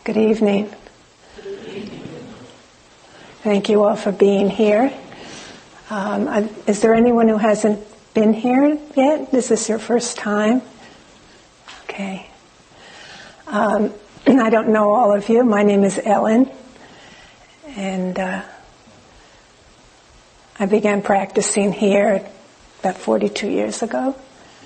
Good evening. Thank you all for being here. Is there anyone who hasn't been here yet? This is your first time? Okay. I don't know all of you. My name is Ellen, and I began practicing here about 42 years ago.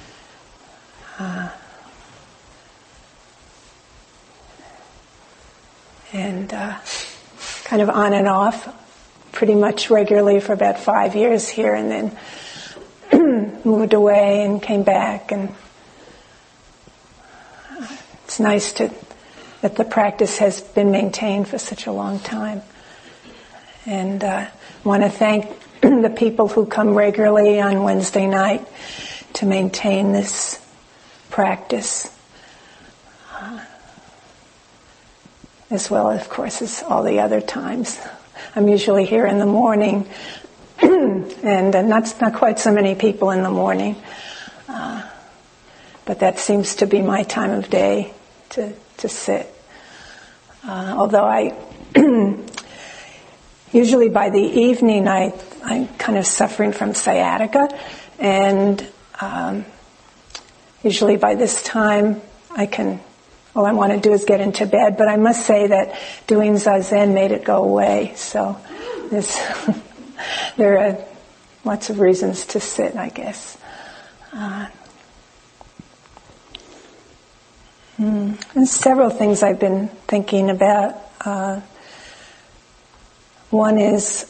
And kind of on and off, pretty much regularly for about 5 years here, and then moved away and came back. And it's nice that the practice has been maintained for such a long time. And I want to thank the people who come regularly on Wednesday night to maintain this practice. As well, of course, as all the other times. I'm usually here in the morning, and not quite so many people in the morning, but that seems to be my time of day to sit. Although I usually by the evening I'm kind of suffering from sciatica, and usually by this time all I want to do is get into bed, but I must say that doing Zazen made it go away. So there are lots of reasons to sit, I guess. There's several things I've been thinking about. One is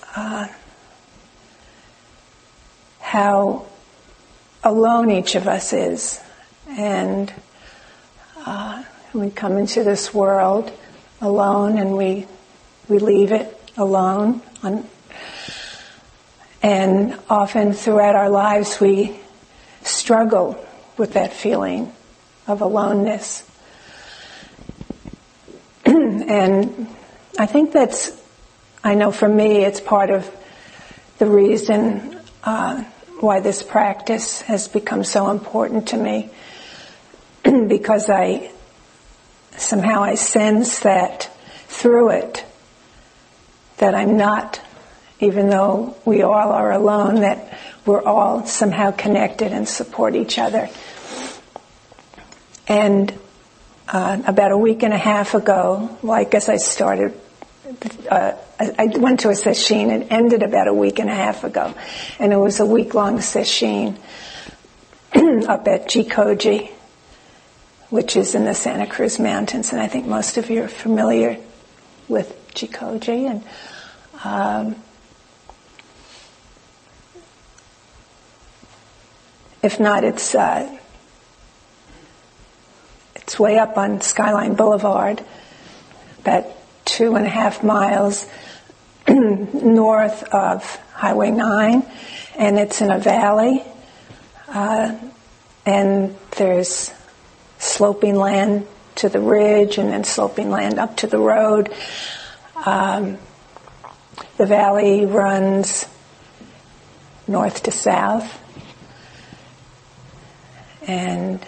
how alone each of us is, and we come into this world alone, and we leave it alone. And often throughout our lives we struggle with that feeling of aloneness. And I think I know for me it's part of the reason why this practice has become so important to me, because I sense that through it, that I'm not, even though we all are alone, that we're all somehow connected and support each other. And about a week and a half ago, I guess I started, I went to a sesshin. It ended about a week and a half ago, and it was a week-long sesshin up at Jikoji, which is in the Santa Cruz Mountains, and I think most of you are familiar with Jikoji. And if not, it's way up on Skyline Boulevard, about 2.5 miles north of Highway 9, and it's in a valley, and there's sloping land to the ridge and then sloping land up to the road. The valley runs north to south, and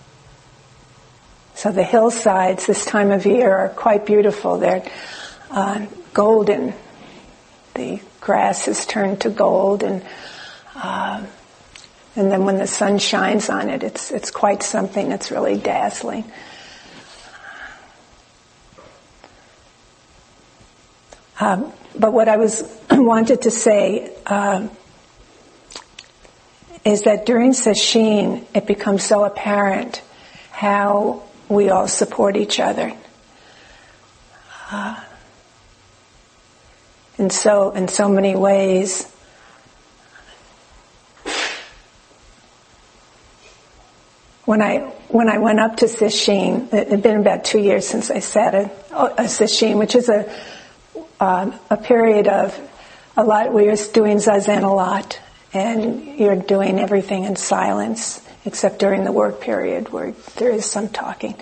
so the hillsides this time of year are quite beautiful. They're golden. The grass has turned to gold, and then when the sun shines on it, it's quite something. It's really dazzling. But what I wanted to say is that during sesshin, it becomes so apparent how we all support each other. In so many ways. When I went up to sesshin, it had been about 2 years since I sat a sesshin, which is a period of a lot where you're doing Zazen a lot, and you're doing everything in silence, except during the work period where there is some talking.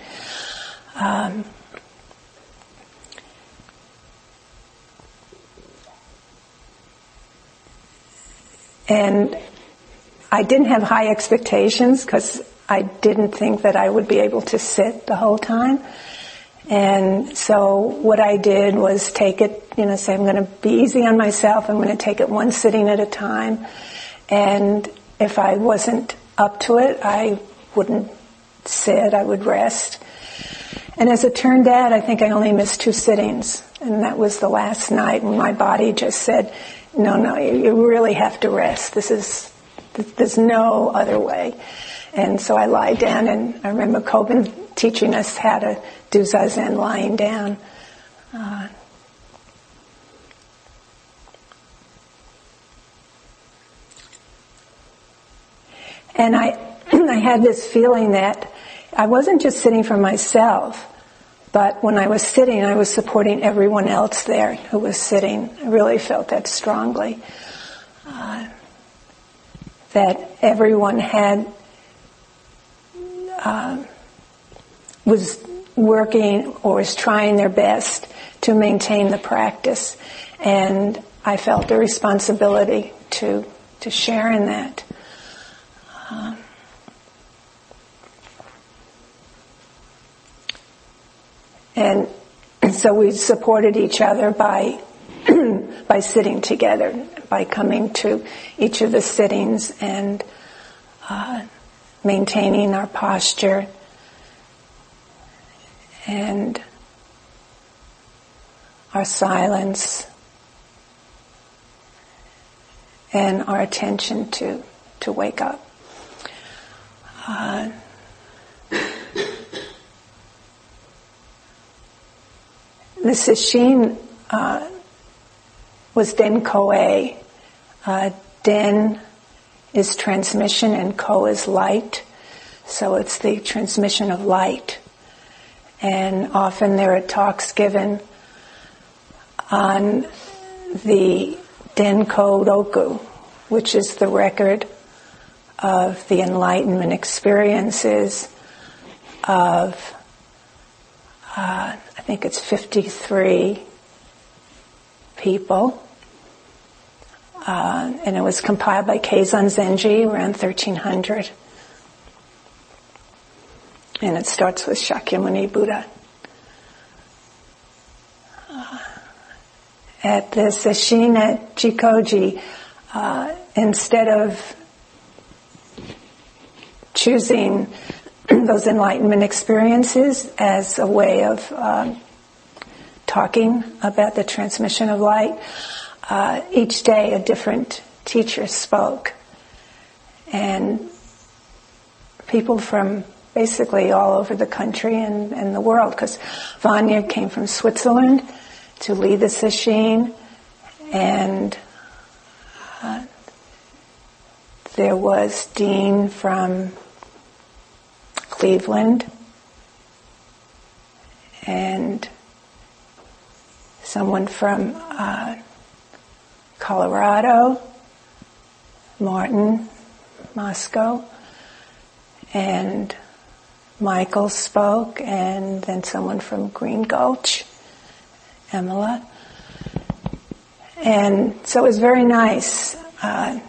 And I didn't have high expectations because I didn't think that I would be able to sit the whole time. And so what I did was take it, say I'm going to be easy on myself. I'm going to take it one sitting at a time. And if I wasn't up to it, I wouldn't sit, I would rest. And as it turned out, I think I only missed 2 sittings. And that was the last night when my body just said, no, you really have to rest. There's no other way. And so I lie down, and I remember Kobun teaching us how to do Zazen lying down. And I had this feeling that I wasn't just sitting for myself, but when I was sitting, I was supporting everyone else there who was sitting. I really felt that strongly. That everyone was working or was trying their best to maintain the practice. And I felt a responsibility to share in that. And so we supported each other by sitting together, by coming to each of the sittings and maintaining our posture and our silence and our attention to wake up. The sesshin was Den Koe. Den is transmission and Ko is light. So it's the transmission of light. And often there are talks given on the Denko Roku, which is the record of the enlightenment experiences of, I think it's 53 people. And it was compiled by Keizan Zenji around 1300. And it starts with Shakyamuni Buddha. At the sesshin at Jikoji, instead of choosing those enlightenment experiences as a way of talking about the transmission of light, each day a different teacher spoke. And people from basically all over the country and the world, because Vanya came from Switzerland to lead the sesshin, and there was Dean from Cleveland, and someone from Colorado, Martin, Moscow, and Michael spoke, and then someone from Green Gulch, Emila. And so it was very nice. I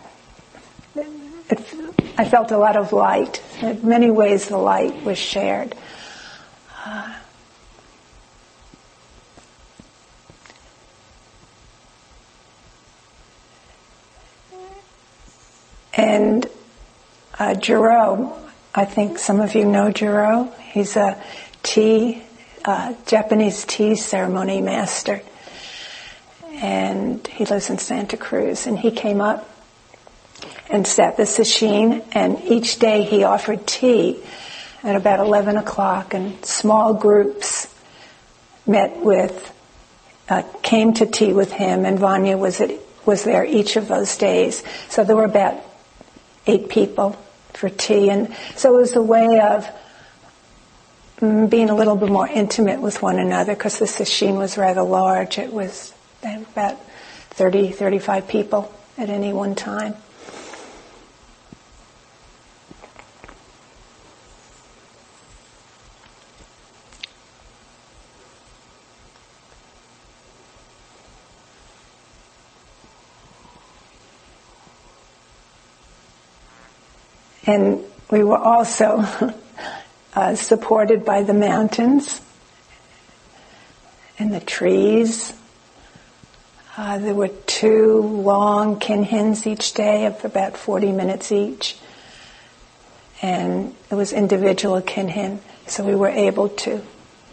felt a lot of light. In many ways the light was shared. And Jiro, I think some of you know Jiro. He's a Japanese tea ceremony master. And he lives in Santa Cruz. And he came up and sat the sesshin, and each day he offered tea at about 11 o'clock, and small groups came to tea with him, and Vanya was there each of those days. So there were about 8 people for tea, and so it was a way of being a little bit more intimate with one another, because the sesshin was rather large. It was about 30, 35 people at any one time. And we were also supported by the mountains in the trees. There were 2 long kinhins each day of about 40 minutes each. And it was individual kinhin, so we were able to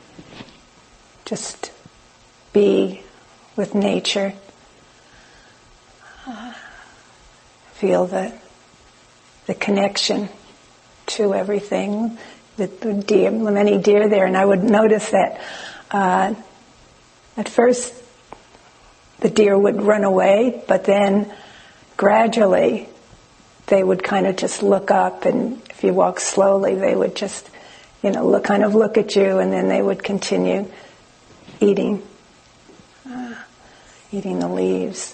just be with nature, feel the connection to everything, the deer, many deer there. And I would notice that at first the deer would run away, but then gradually they would kind of just look up, and if you walk slowly, they would just, look at you, and then they would continue eating the leaves.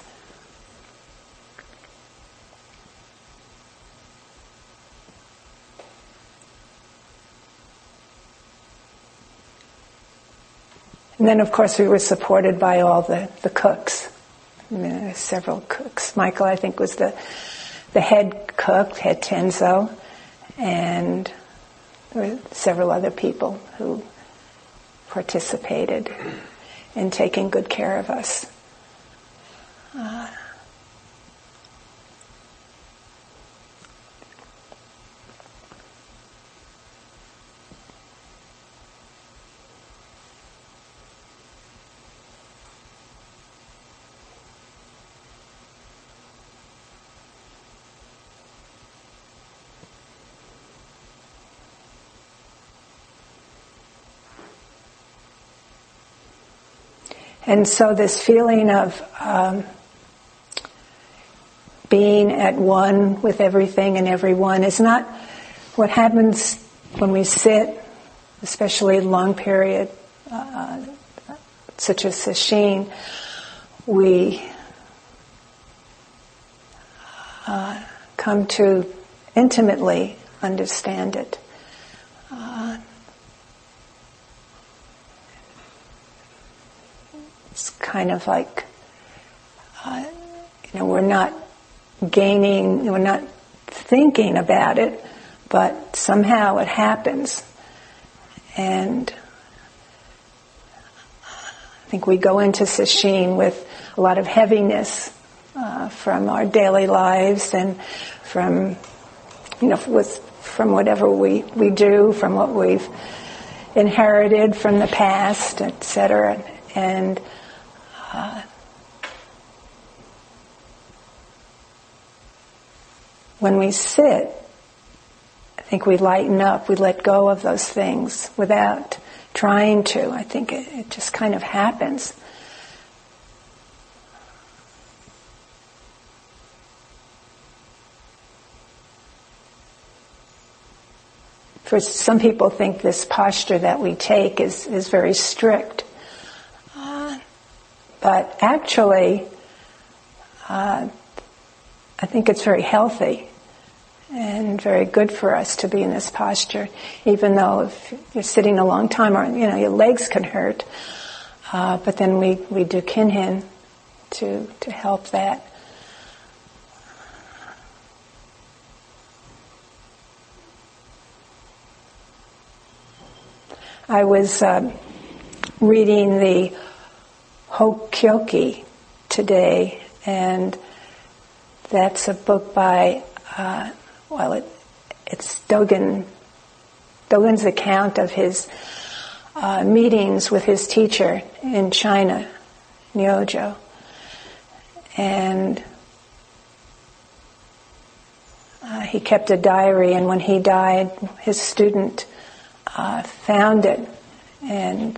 And then, of course, we were supported by all the cooks. There were several cooks. Michael, I think, was the head cook, head Tenzo, and there were several other people who participated in taking good care of us. And so this feeling of being at one with everything and everyone is not what happens when we sit, especially a long period, such as sesshin. We come to intimately understand it. It's kind of like, we're not thinking about it, but somehow it happens. And I think we go into sesshin with a lot of heaviness from our daily lives and from whatever we do, from what we've inherited from the past, etc. And when we sit, I think we lighten up, we let go of those things without trying to. I think it just kind of happens. For some people think this posture that we take is very strict. But actually, I think it's very healthy and very good for us to be in this posture, even though if you're sitting a long time, or your legs can hurt. But then we do kinhin to help that. I was reading the Hokkyoki today, and that's a book by, it's Dogen's account of his meetings with his teacher in China, Nyojo. And he kept a diary, and when he died, his student found it and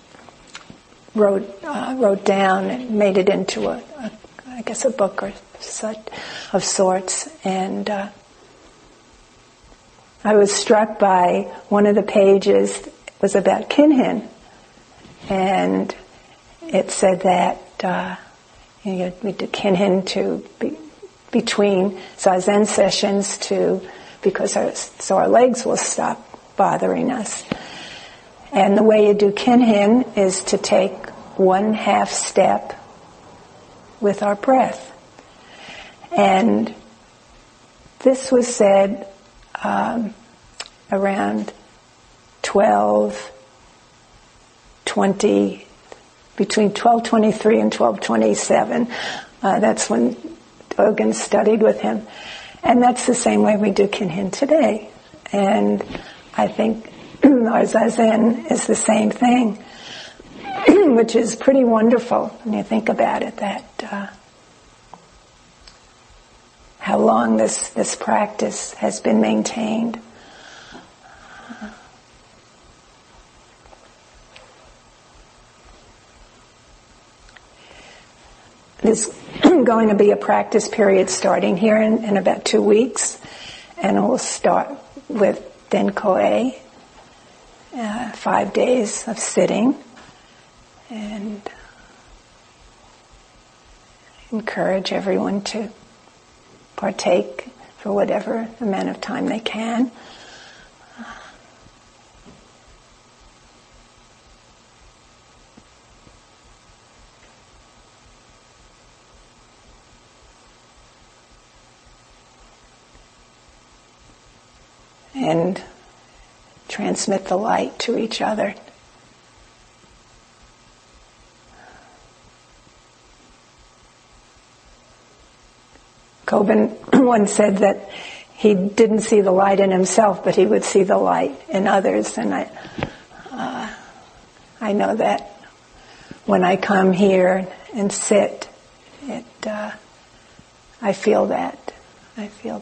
wrote down and made it into a book or such of sorts. And I was struck by one of the pages was about kinhin, and it said that we do kinhin between zazen sessions because our legs will stop bothering us. And the way you do kinhin is to take 1/2 step with our breath. And this was said around 12, 20, between 1223 and 1227. That's when Dogen studied with him. And that's the same way we do Kinhin today. And I think our Zazen is the same thing, which is pretty wonderful when you think about it, that how long this practice has been maintained. There's going to be a practice period starting here in about 2 weeks, and it will start with Denkoe, 5 days of sitting, and encourage everyone to partake for whatever amount of time they can. And transmit the light to each other. Kobun once said that he didn't see the light in himself, but he would see the light in others. And I know that when I come here and sit, I feel that. I feel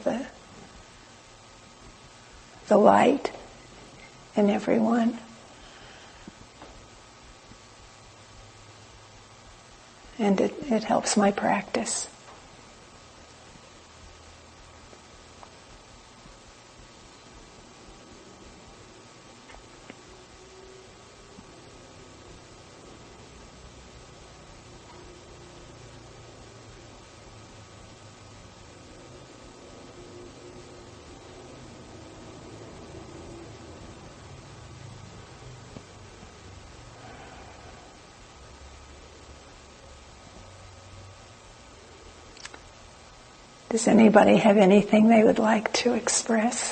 the light in everyone. And it helps my practice. Does anybody have anything they would like to express?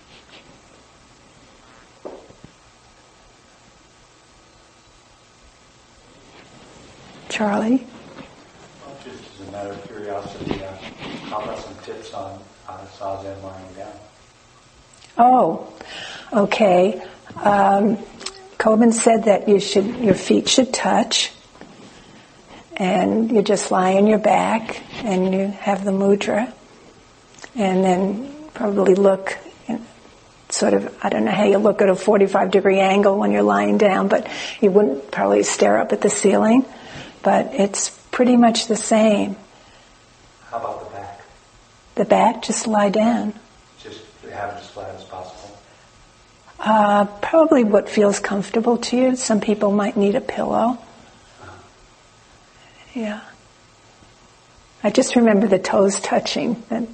Charlie? Well, just as a matter of curiosity, how about some tips on Zazen lying down? Oh, okay. Kobun said that your feet should touch, and you just lie on your back, and you have the mudra, and then probably look sort of, I don't know how you look at a 45-degree angle when you're lying down, but you wouldn't probably stare up at the ceiling, but it's pretty much the same. How about the back? The back, just lie down. Just have it as flat as possible? Probably what feels comfortable to you. Some people might need a pillow. Yeah. I just remember the toes touching. And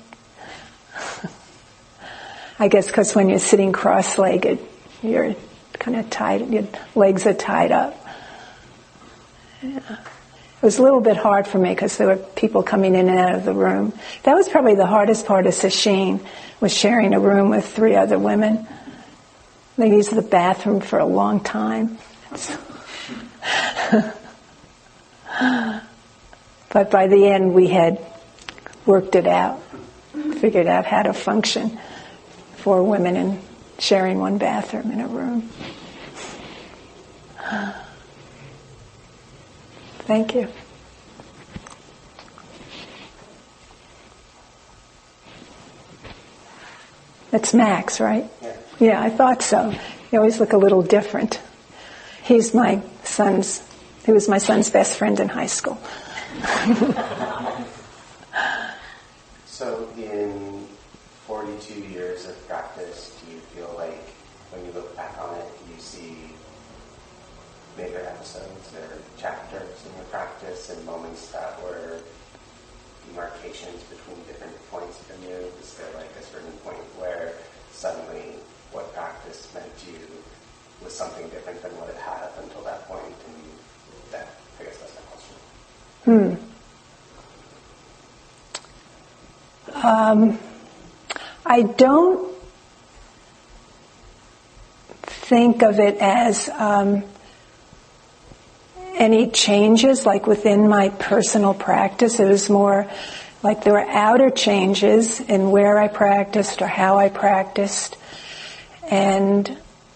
I guess because when you're sitting cross-legged, you're kind of tied, your legs are tied up. Yeah. It was a little bit hard for me because there were people coming in and out of the room. That was probably the hardest part of sesshin, was sharing a room with 3 other women. They used the bathroom for a long time. But by the end, we had worked it out, figured out how to function, 4 women and sharing one bathroom in a room. Thank you. That's Max, right? Yeah, I thought so. You always look a little different. He was my son's best friend in high school. So in 42 years of practice, do you feel like when you look back on it, you see major episodes or chapters in your practice and moments that were demarcations between different points for you? Is there like a certain point where suddenly what practice meant to you was something different than what it had up until that point? And that, I guess that's my question. I don't think of it as any changes, like within my personal practice. It was more like there were outer changes in where I practiced or how I practiced. And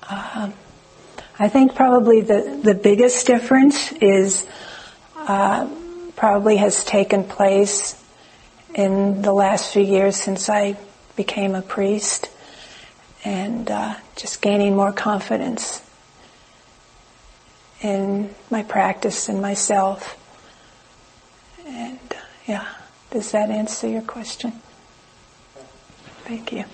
I think probably the biggest difference is probably has taken place in the last few years since I became a priest, and just gaining more confidence in my practice and myself. And yeah, does that answer your question? Thank you.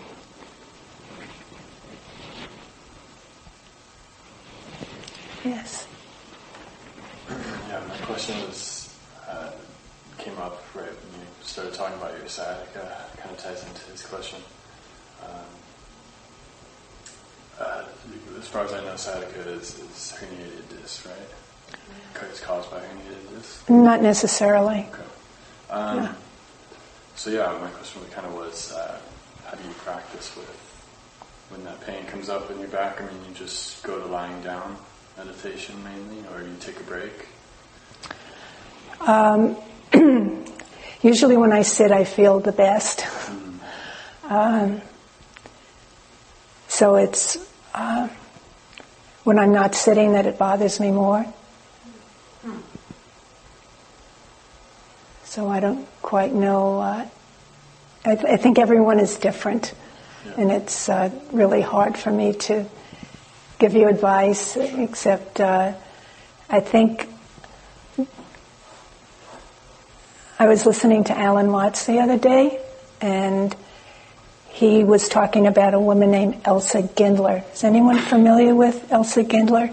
Yes. Yeah, my question was came up right when you started talking about your sciatica. Kind of ties into this question. As far as I know, sciatica is herniated disc, right? It's caused by herniated disc? Not necessarily. Okay. Yeah. So yeah, my question kind of was, how do you practice with when that pain comes up in your back? I mean, you just go to lying down meditation mainly, or you take a break? Usually when I sit, I feel the best. So it's when I'm not sitting that it bothers me more. So I don't quite know. I think everyone is different, and it's really hard for me to give you advice, except I think I was listening to Alan Watts the other day, and he was talking about a woman named Elsa Gindler. Is anyone familiar with Elsa Gindler?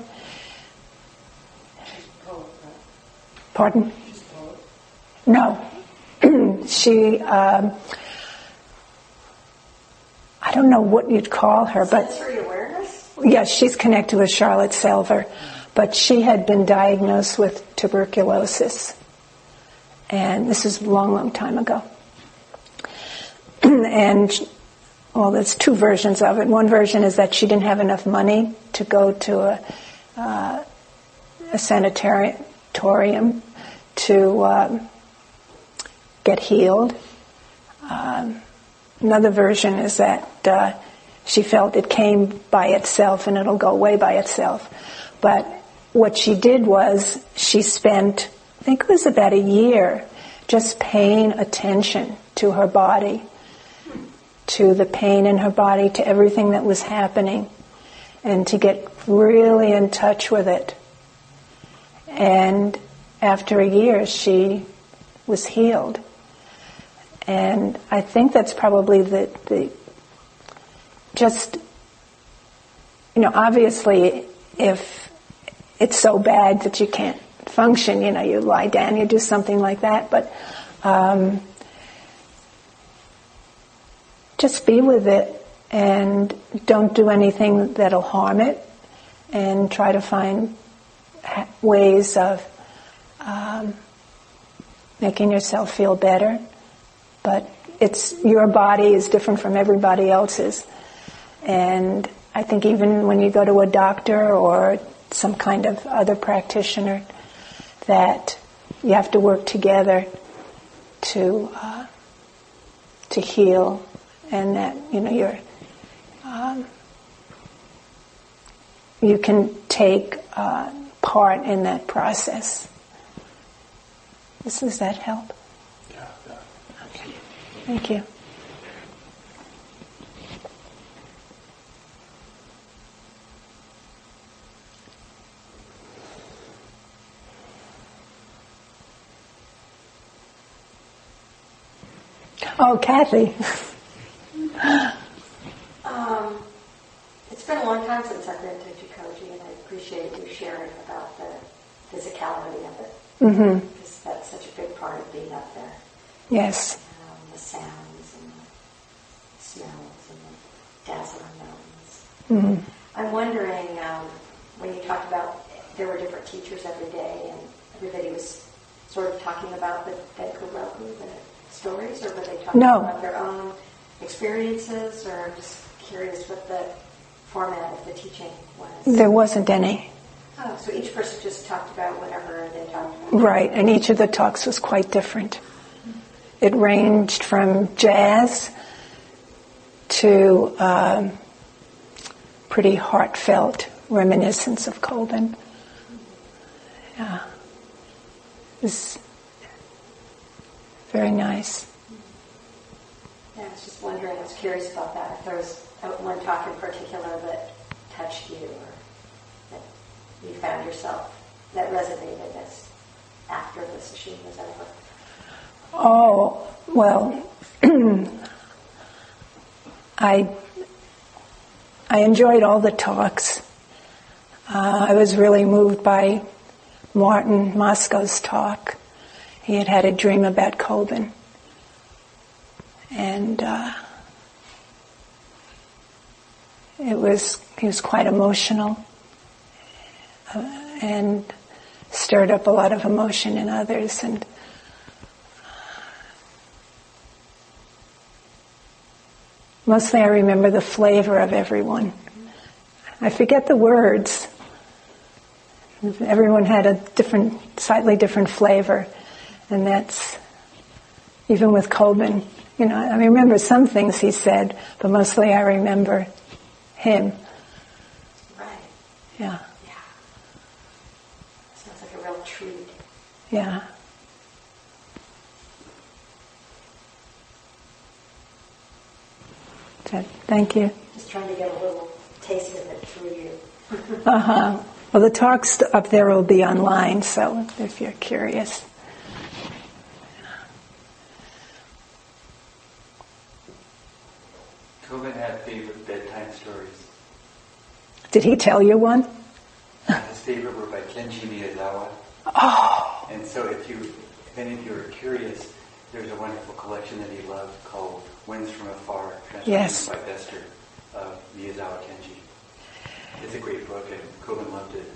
Pardon? No. She, I don't know what you'd call her, but... Sensory awareness? Yes, she's connected with Charlotte Selver, but she had been diagnosed with tuberculosis. And this is a long, long time ago. And, well, there's two versions of it. One version is that she didn't have enough money to go to a sanatorium to get healed. Another version is that she felt it came by itself and it'll go away by itself. But what she did was she spent, I think it was about a year, just paying attention to her body, to the pain in her body, to everything that was happening, and to get really in touch with it. And after a year, she was healed. And I think that's probably the just, obviously if it's so bad that you can't function, you lie down, you do something like that, but just be with it and don't do anything that'll harm it, and try to find ways of making yourself feel better. But your body is different from everybody else's. And I think even when you go to a doctor or some kind of other practitioner, that you have to work together to heal, and that you can take part in that process. Does that help? Yeah. Okay. Thank you. Oh, Kathy. It's been a long time since I've been to Jikoji, and I appreciate you sharing about the physicality of it. Mm-hmm. Because that's such a big part of being up there. Yes. The sounds and the smells and the dazzling mountains. Mm-hmm. I'm wondering, when you talked about there were different teachers every day, and everybody was sort of talking about the Daikoku, the stories, or were they talking about their own experiences? Or I'm just curious what the format of the teaching was. There wasn't any. Oh, so each person just talked about whatever they talked about. Right, and each of the talks was quite different. It ranged from jazz to pretty heartfelt reminiscence of Colvin. Yeah. It was very nice. Yeah, I was just wondering, I was curious about that, if there was one talk in particular that touched you or that you found yourself, that resonated as after the session was over. Oh, well, I enjoyed all the talks. I was really moved by Martin Moscow's talk. He had had a dream about Colvin. And he was quite emotional and stirred up a lot of emotion in others. And mostly I remember the flavor of everyone. I forget the words. Everyone had a slightly different flavor. And that's, even with Colvin, I remember some things he said, but mostly I remember him. Right. Yeah. Yeah. Sounds like a real treat. Yeah. Thank you. Just trying to get a little taste of it through you. Uh-huh. Well, the talks up there will be online, so if you're curious. Colvin had favorite bedtime stories. Did he tell you one? His favorite were by Kenji Miyazawa. Oh. And so if any of you are curious, there's a wonderful collection that he loved called Winds from Afar, Yes. by Bester, Miyazawa Kenji. It's a great book, and Colvin loved it.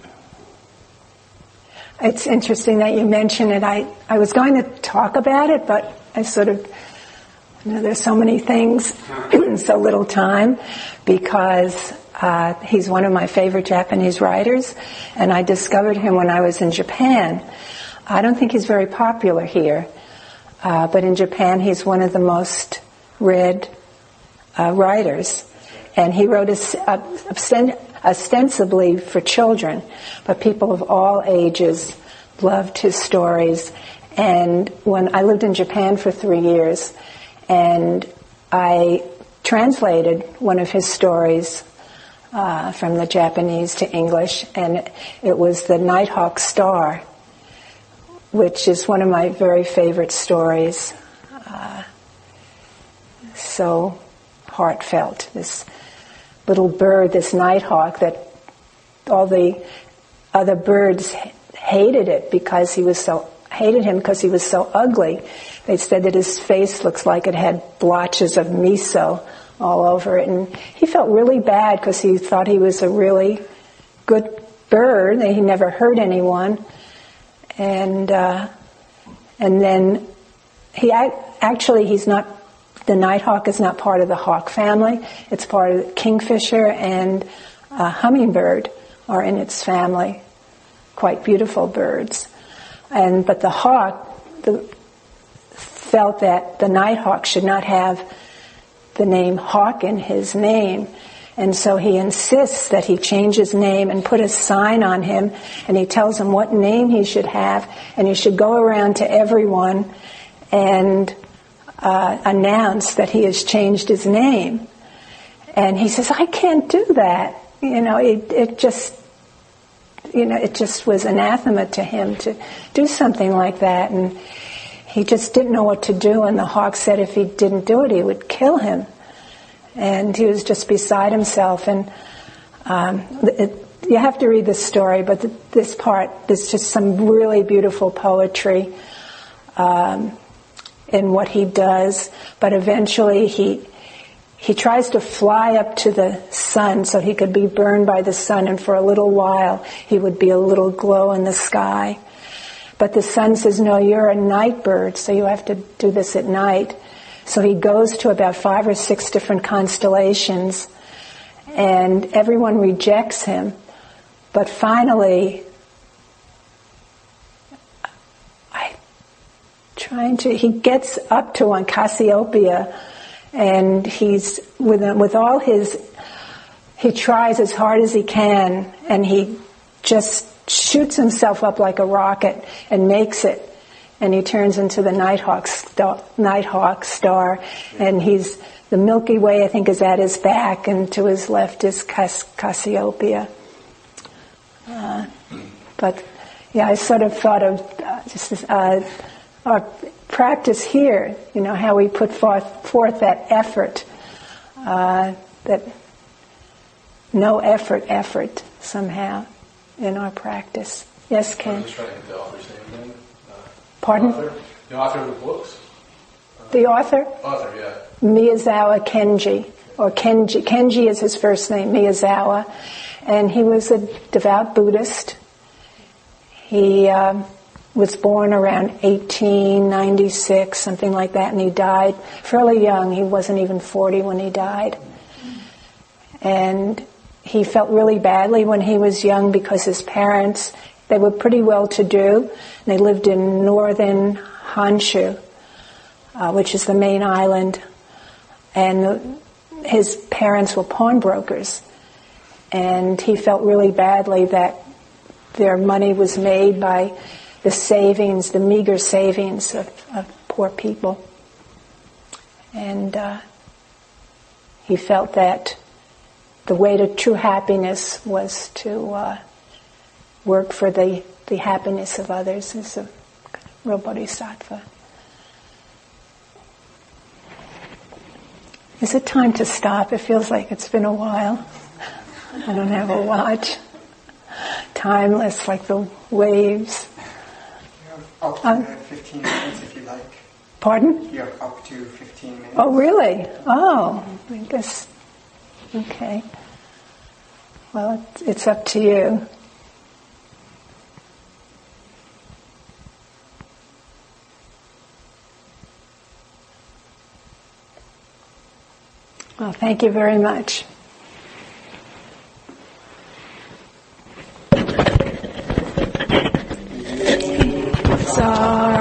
It's interesting that you mention it. I was going to talk about it, but I sort of, there's so many things, so little time, because he's one of my favorite Japanese writers, and I discovered him when I was in Japan. I don't think he's very popular here, but in Japan he's one of the most read writers, and he wrote ostensibly for children, but people of all ages loved his stories. And when I lived in Japan for 3 years, and I translated one of his stories from the Japanese to English, and it was The Nighthawk Star, which is one of my very favorite stories. So heartfelt. This little bird, this nighthawk, that all the other birds hated him because he was so ugly. They said that his face looks like it had blotches of miso all over it, and he felt really bad because he thought he was a really good bird. He never hurt anyone, and then he's not. The nighthawk is not part of the hawk family. It's part of the kingfisher, and hummingbird are in its family. Quite beautiful birds. But the hawk felt that the nighthawk should not have the name hawk in his name. And so he insists that he change his name and put a sign on him, and he tells him what name he should have, and he should go around to everyone and announce that he has changed his name. And he says, I can't do that. It just was anathema to him to do something like that. And he just didn't know what to do. And the hawk said if he didn't do it, he would kill him. And he was just beside himself. And you have to read this story, but this part, there's just some really beautiful poetry in what he does. But eventually he tries to fly up to the sun so he could be burned by the sun, and for a little while he would be a little glow in the sky. But the sun says, no, you're a night bird, so you have to do this at night. So he goes to about 5 or 6 different constellations, and everyone rejects him. But finally, he gets up to on Cassiopeia, and he's with all his, he tries as hard as he can, and he just shoots himself up like a rocket and makes it, and he turns into the Nighthawk star, and the Milky Way, I think, is at his back, and to his left is Cassiopeia. But yeah, I sort of thought of our practice here, how we put forth that effort, that no effort somehow in our practice. Yes, Ken? I'm just trying to get the author's name again. Pardon? The author of the books? The author? Author, yeah. Miyazawa Kenji, or Kenji. Kenji is his first name, Miyazawa. And he was a devout Buddhist. He was born around 1896, something like that, and he died fairly young. He wasn't even 40 when he died. And he felt really badly when he was young because his parents, they were pretty well-to-do. They lived in northern Honshu, which is the main island. And his parents were pawnbrokers. And he felt really badly that their money was made by the savings, the meager savings of poor people. And he felt that the way to true happiness was to work for the happiness of others. He's a real bodhisattva. Is it time to stop? It feels like it's been a while. I don't have a watch. Timeless, like the waves. You have up to 15 minutes if you like. Pardon? You have up to 15 minutes. Oh, really? Oh, I guess. Okay. Well, it's up to you. Well, thank you very much. Sorry.